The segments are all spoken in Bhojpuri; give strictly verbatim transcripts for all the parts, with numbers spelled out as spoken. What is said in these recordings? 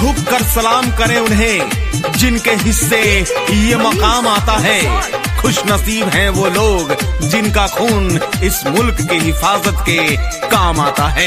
झुक कर सलाम करें उन्हें जिनके हिस्से ये मकाम आता है। खुश नसीब हैं वो लोग जिनका खून इस मुल्क की हिफाजत के काम आता है।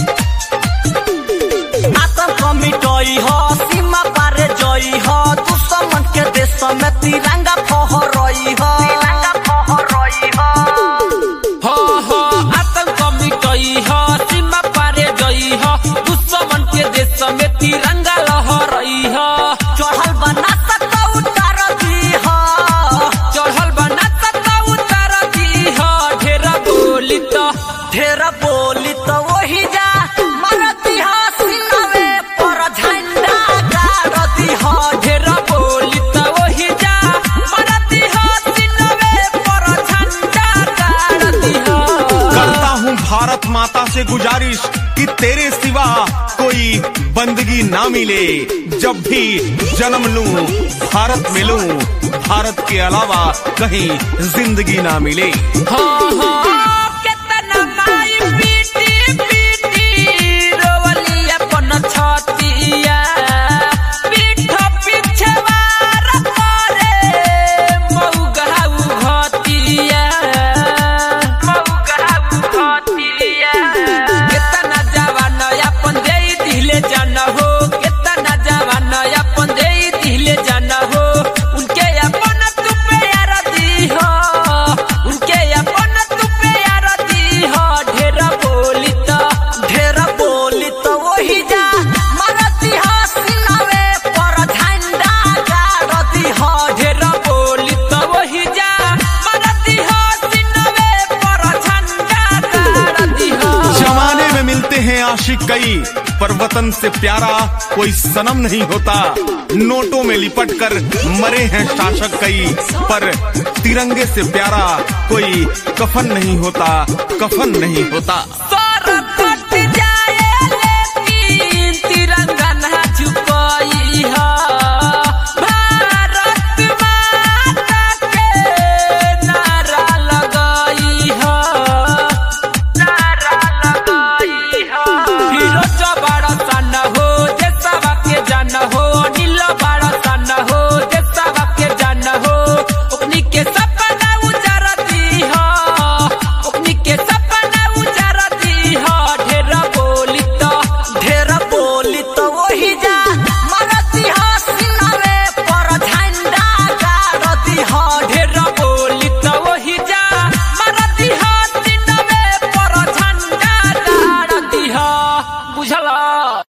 आतंक मिटोई हो, सीमा पार जोई हो, दुश्मन के देश में तिरंगा फहराई हो, तिरंगा फहराई हो। हो हो आतंक मिटोई हो, सीमा पार जोई हो, दुश्मन के देश में तिरंगा लहराई हो। चढ़ल बना सकता उतार दी हो, चढ़ल बना सकता उतार दी हो। ढेर बोली तो ढेर बोली तो वही जा मरती हो, सिलवे पर झंडा गाड़ दी हो। ढेर बोली तो वही जा मरती हो, सिलवे पर झंडा गाड़ दी हो। करता हूँ भारत माता से गुजारिश कि तेरे सिवा कोई बंदगी ना मिले। जब भी जन्म लूं भारत में लूं, भारत के अलावा कहीं जिंदगी ना मिले। हाँ हाँ कितना माई पीटी पीटी रोवली अपन छतिया, पीठ पीछे वार करे मऊगाऊ घटिया, मऊगाऊ घटिया। कितना जवान अपन दे दिले जान हो, कितना जवान अपन दे दिले जान हो। उनके अपन तू प्यार दी हो, उनके अपन तू प्यार दी हो। ढेर बोली तो ढेर बोली तो वही जा मरती हो, सिलवे पर झंडा गाड़ दी हो। ढेर बोली तो वही जा मरती हो, सिलवे पर झंडा गाड़ दी हो। जमाने में मिलते हैं आशिक कई, पर वतन से प्यारा कोई सनम नहीं होता। नोटों में लिपट कर मरे हैं शासक कई, पर तिरंगे से प्यारा कोई कफन नहीं होता, कफन नहीं होता।